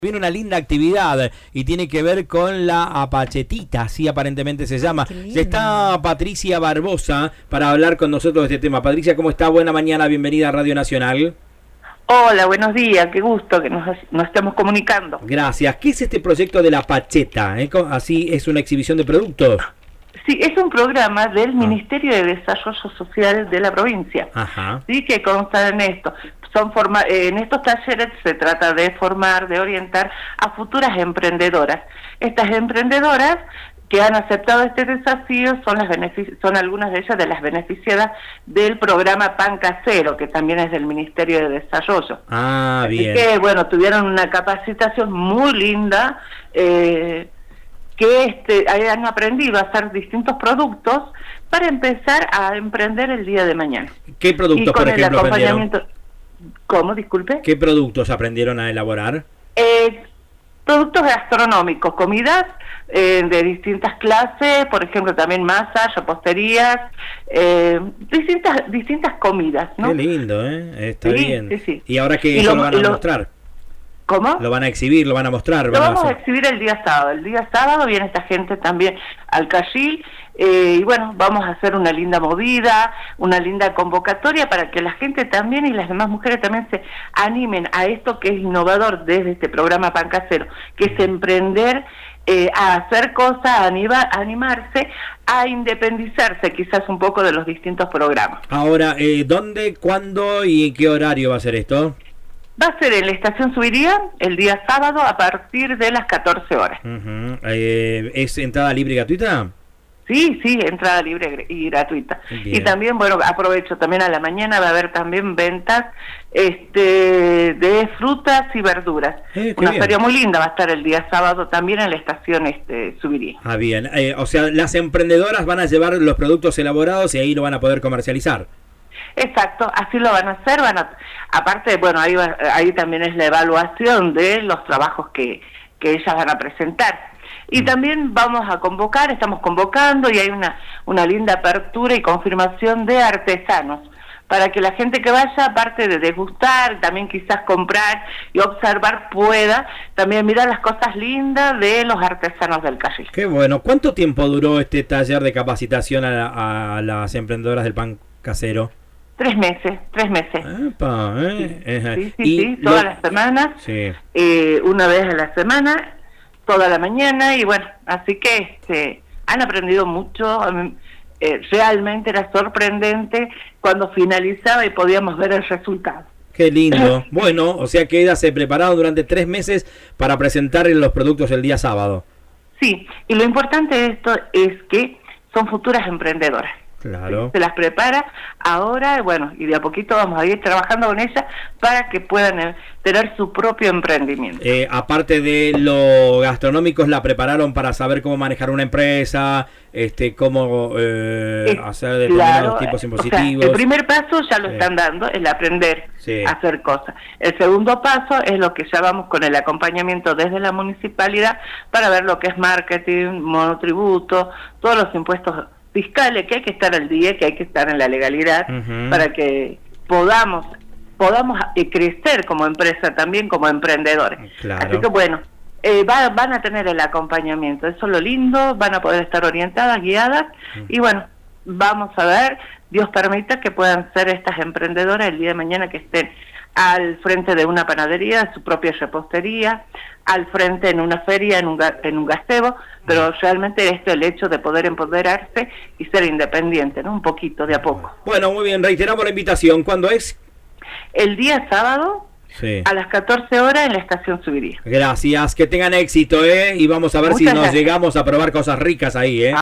Viene una linda actividad y tiene que ver con la apachetita, así aparentemente se llama. Ya está Patricia Barbosa para hablar con nosotros de este tema. Patricia, ¿cómo está? Buena mañana, bienvenida a Radio Nacional. Hola, buenos días, qué gusto que nos estemos comunicando. Gracias. ¿Qué es este proyecto de la pacheta? Así es una exhibición de productos. Sí, es un programa del Ministerio de Desarrollo Social de la provincia. Ajá. Sí, que consta en esto. En estos talleres se trata de formar, de orientar a futuras emprendedoras. Estas emprendedoras que han aceptado este desafío son algunas de ellas de las beneficiadas del programa Pan Casero, que también es del Ministerio de Desarrollo. Ah, bien. Así que, bueno, tuvieron una capacitación muy linda, que han aprendido a hacer distintos productos para empezar a emprender el día de mañana. ¿Qué productos, por ejemplo, aprendieron? ¿Cómo? Disculpe. ¿Qué productos aprendieron a elaborar? Productos gastronómicos, comidas de distintas clases, por ejemplo, también masas, reposterías, distintas comidas, ¿no? Qué lindo, Está bien. Sí, sí. ¿Y ahora que eso lo van a mostrar? ¿Cómo? Lo van a exhibir, lo van a mostrar. Lo vamos a exhibir el día sábado. El día sábado viene esta gente también al Cayil, y bueno, vamos a hacer una linda movida, una linda convocatoria para que la gente también y las demás mujeres también se animen a esto que es innovador desde este programa Pan Casero, que es emprender, a hacer cosas, a animarse, a independizarse quizás un poco de los distintos programas. Ahora, ¿dónde, cuándo y en qué horario va a ser esto? Va a ser en la Estación Subiría el día sábado a partir de las 14 horas. ¿Es entrada libre y gratuita? Sí, entrada libre y gratuita. Bien. Y también, bueno, aprovecho, también a la mañana va a haber también ventas de frutas y verduras. Una feria muy linda va a estar el día sábado también en la Estación Subiría. Ah, bien. O sea, las emprendedoras van a llevar los productos elaborados y ahí lo van a poder comercializar. Exacto, así lo van a hacer, aparte, bueno, ahí también es la evaluación de los trabajos que ellas van a presentar. Y también estamos convocando y hay una linda apertura y confirmación de artesanos, para que la gente que vaya, aparte de degustar, también quizás comprar y observar, pueda también mirar las cosas lindas de los artesanos del Cayil. Qué bueno. ¿Cuánto tiempo duró este taller de capacitación a las emprendedoras del pan casero? 3 meses. Epa, Sí, todas las semanas, una vez a la semana, toda la mañana, y bueno, así que han aprendido mucho. Realmente era sorprendente cuando finalizaba y podíamos ver el resultado. Qué lindo. Bueno, o sea que ellas se prepararon durante 3 meses para presentar los productos el día sábado. Sí, y lo importante de esto es que son futuras emprendedoras. Claro. Se las prepara ahora, bueno, y de a poquito vamos a ir trabajando con ellas para que puedan tener su propio emprendimiento. Aparte de lo gastronómicos, la prepararon para saber cómo manejar una empresa, cómo hacer determinados tipos impositivos. O sea, el primer paso ya lo están dando, el aprender a hacer cosas. El segundo paso es lo que ya vamos con el acompañamiento desde la municipalidad para ver lo que es marketing, monotributo, todos los impuestos fiscales, que hay que estar al día, que hay que estar en la legalidad, para que podamos crecer como empresa, también como emprendedores. Claro. Así que bueno, van a tener el acompañamiento, eso es lo lindo, van a poder estar orientadas, guiadas, y bueno, vamos a ver, Dios permita que puedan ser estas emprendedoras el día de mañana, que estén al frente de una panadería, de su propia repostería, al frente en una feria, en un gazebo, pero realmente el hecho de poder empoderarse y ser independiente, ¿no? Un poquito, de a poco. Bueno, muy bien, reiteramos la invitación. ¿Cuándo es? El día sábado, a las 14 horas en la Estación Subiría. Gracias, que tengan éxito, y vamos a ver si nos llegamos a probar cosas ricas ahí,